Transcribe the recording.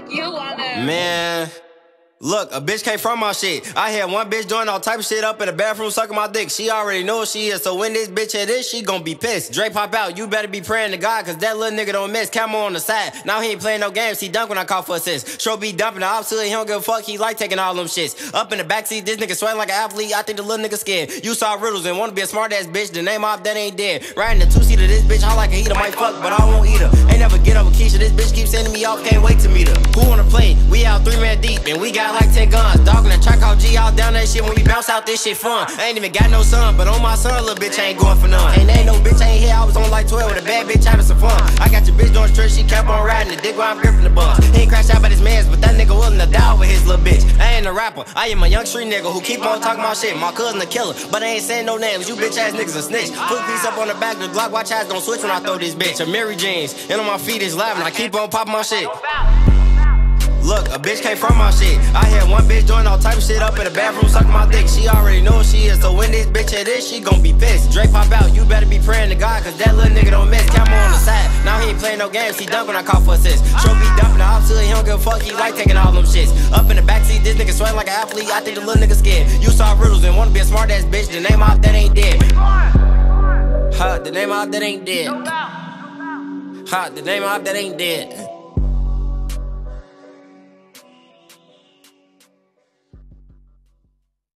fuck you on there. Man. Look, a bitch came from my shit. I had one bitch doing all type of shit up in the bathroom sucking my dick. She already know who she is, so when this bitch hit this, she gon' be pissed. Dre pop out, you better be praying to God, cause that little nigga don't miss. Camo on the side, now he ain't playing no games, he dunk when I call for assist. Show be dumping the opposite, he don't give a fuck, he like taking all them shits. Up in the backseat, this nigga sweating like an athlete, I think the little nigga scared. You saw riddles and wanna be a smart ass bitch, the name off that ain't dead. Riding the two-seater, this bitch hot like a heater, might fuck, but I won't eat her. Ain't never get up with Keisha, this bitch keep sending me off, can't wait to meet her. Who wanna play? We out 3 man deep, and we got like 10 guns. Dog in the track out G all down that shit when we bounce out this shit fun. I ain't even got no son, but on my son, little bitch ain't going for none. Ain't no bitch ain't here, I was on like 12 with a bad bitch having some fun. I got your bitch doing straight, she kept on riding the dick while I'm gripping the bus. He ain't crashed out by his mans, but that nigga willing to die with his little bitch. I ain't a rapper, I am a young street nigga who keep on talking about shit. My cousin a killer, but I ain't saying no names. You bitch ass niggas a snitch. Put a piece up on the back, the Glock watch eyes gon' switch when I throw this bitch. A Mary jeans, and on my feet is live, and I keep on popping my shit. Look, a bitch came from my shit. I had one bitch doing all type of shit up in the bathroom sucking my dick. She already know who she is, so when this bitch hit this, she gon' be pissed. Dre pop out, you better be praying to God, cause that little nigga don't miss. Camo on the side, now he ain't playing no games, he dunk when I call for assist. Show be dumping the opposite, he don't give a fuck, he like taking all them shits. Up in the backseat, this nigga sweating like an athlete, I think the little nigga scared. You saw riddles and wanna be a smart ass bitch, the name off that ain't dead. The name off that ain't dead. The name off that ain't dead.